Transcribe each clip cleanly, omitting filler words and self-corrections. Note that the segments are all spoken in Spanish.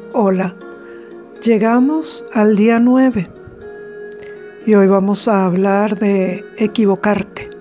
Hola, llegamos al día 9 y hoy vamos a hablar de equivocarte.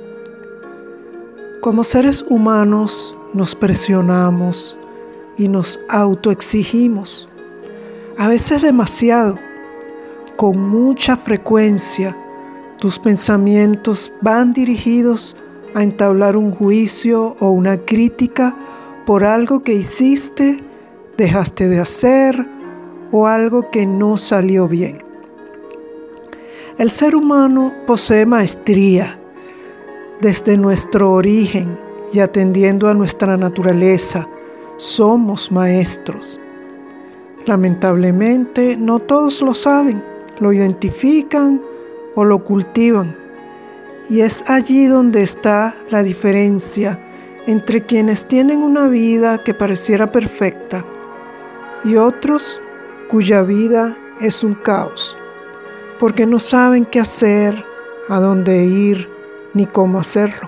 Como seres humanos nos presionamos y nos autoexigimos, a veces demasiado. Con mucha frecuencia, tus pensamientos van dirigidos a entablar un juicio o una crítica por algo que hiciste, dejaste de hacer o algo que no salió bien. El ser humano posee maestría desde nuestro origen y atendiendo a nuestra naturaleza, somos maestros. Lamentablemente, no todos lo saben, lo identifican o lo cultivan. Y es allí donde está la diferencia entre quienes tienen una vida que pareciera perfecta y otros cuya vida es un caos, porque no saben qué hacer, a dónde ir, ni cómo hacerlo.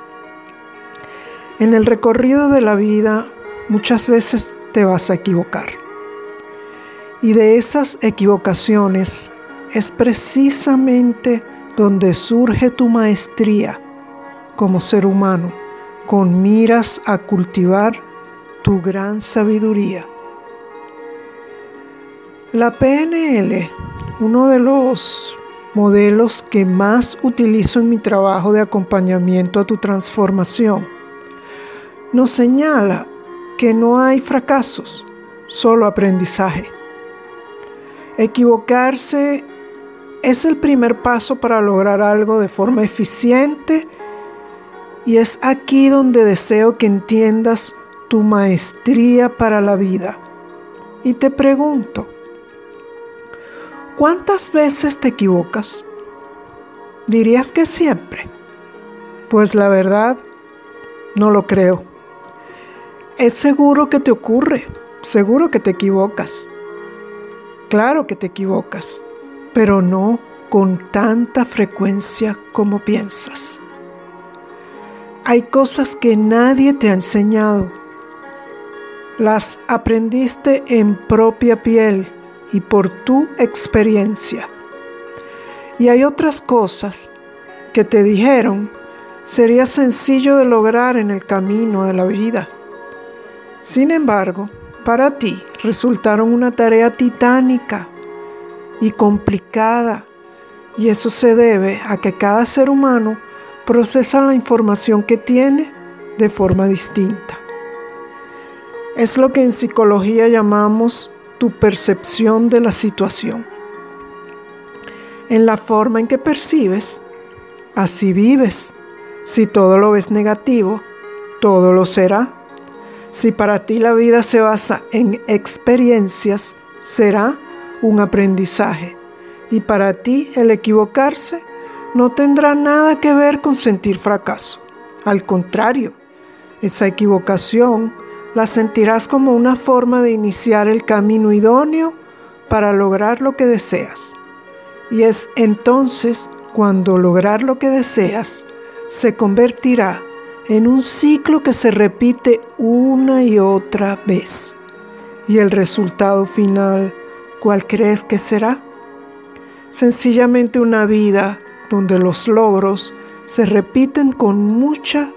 En el recorrido de la vida, muchas veces te vas a equivocar. Y de esas equivocaciones es precisamente donde surge tu maestría como ser humano, con miras a cultivar tu gran sabiduría. La PNL, uno de los modelos que más utilizo en mi trabajo de acompañamiento a tu transformación, nos señala que no hay fracasos, solo aprendizaje. Equivocarse es el primer paso para lograr algo de forma eficiente y es aquí donde deseo que entiendas tu maestría para la vida. Y te pregunto, ¿cuántas veces te equivocas? ¿Dirías que siempre? Pues la verdad, no lo creo. Es seguro que te ocurre, seguro que te equivocas. Claro que te equivocas, pero no con tanta frecuencia como piensas. Hay cosas que nadie te ha enseñado. Las aprendiste en propia piel y por tu experiencia. Y hay otras cosas que te dijeron sería sencillo de lograr en el camino de la vida. Sin embargo, para ti resultaron una tarea titánica y complicada, y eso se debe a que cada ser humano procesa la información que tiene de forma distinta. Es lo que en psicología llamamos tu percepción de la situación. En la forma en que percibes, así vives. Si todo lo ves negativo, todo lo será. Si para ti la vida se basa en experiencias, será un aprendizaje. Y para ti el equivocarse no tendrá nada que ver con sentir fracaso. Al contrario, esa equivocación la sentirás como una forma de iniciar el camino idóneo para lograr lo que deseas. Y es entonces cuando lograr lo que deseas se convertirá en un ciclo que se repite una y otra vez. ¿Y el resultado final, cuál crees que será? Sencillamente una vida donde los logros se repiten con mucha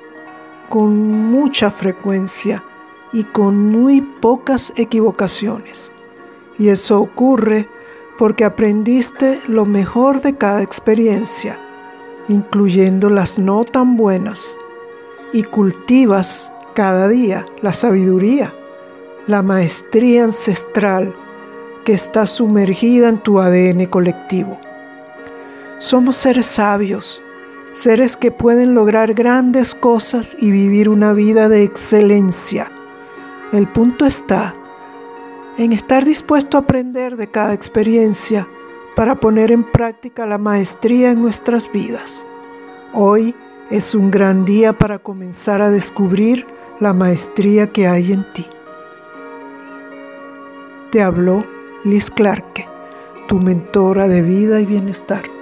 frecuencia y con muy pocas equivocaciones. Y eso ocurre porque aprendiste lo mejor de cada experiencia, incluyendo las no tan buenas, y cultivas cada día la sabiduría, la maestría ancestral que está sumergida en tu ADN colectivo. Somos seres sabios, seres que pueden lograr grandes cosas y vivir una vida de excelencia. El punto está en estar dispuesto a aprender de cada experiencia para poner en práctica la maestría en nuestras vidas. Hoy es un gran día para comenzar a descubrir la maestría que hay en ti. Te habló Liz Clarke, tu mentora de vida y bienestar.